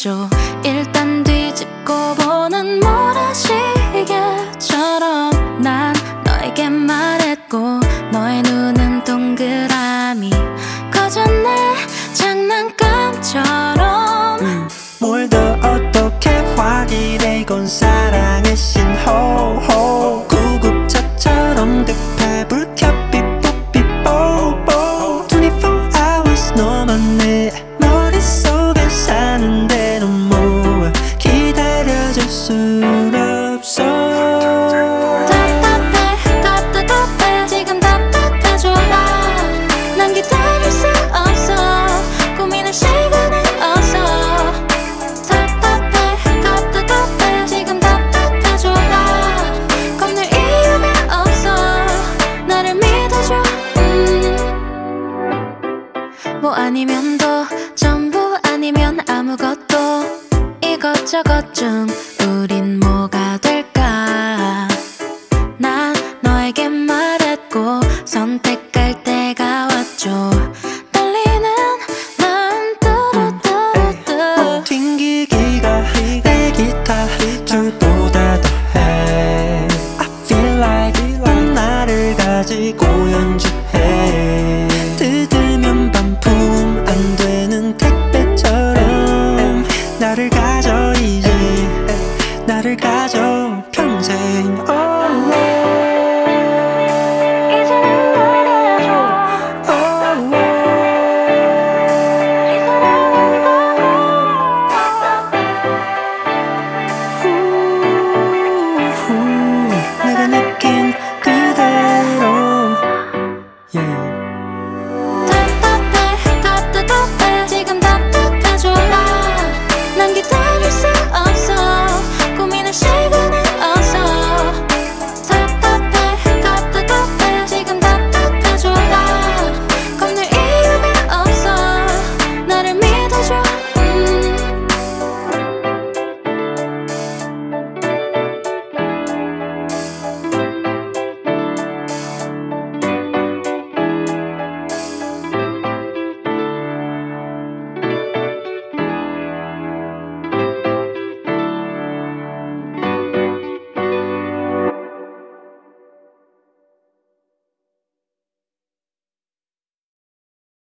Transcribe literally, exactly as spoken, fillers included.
해줘. 일단 뒤집고 보는 모래시계처럼 난 너에게 말했고 너의 눈은 동그라미 커졌네 장난감처럼. 음, 뭘 더 어떻게 확인해 이건 사랑의 신호. 구급차처럼 급해 불 켜 삐뽀삐뽀 이십사 hours 너만 내 머릿속에 사는데 넌 뭐 기다려줄 순 없어. 답답해 답답해 지금 답답해 좋아 난 기다릴 수 없어 고민할 시간은 없어. 답답해 답답해 지금 답답해 좋아 겁낼 이유가 없어 나를 믿어줘. 음. 뭐 아니면 도 전부 아니면 아무것도 이것저것 중 우린 뭐가 될까. 난 너에게 말했고 선택할 때가 왔죠. 떨리는 난 뚜루뚜루뚜 튕기기가 내 기타 줄보다 더해. I feel like 넌 나를 가지고 연주해. 뜯으면 반품 안 되는 택배처럼 나를 가져 이제 나를 가져 평생. oh.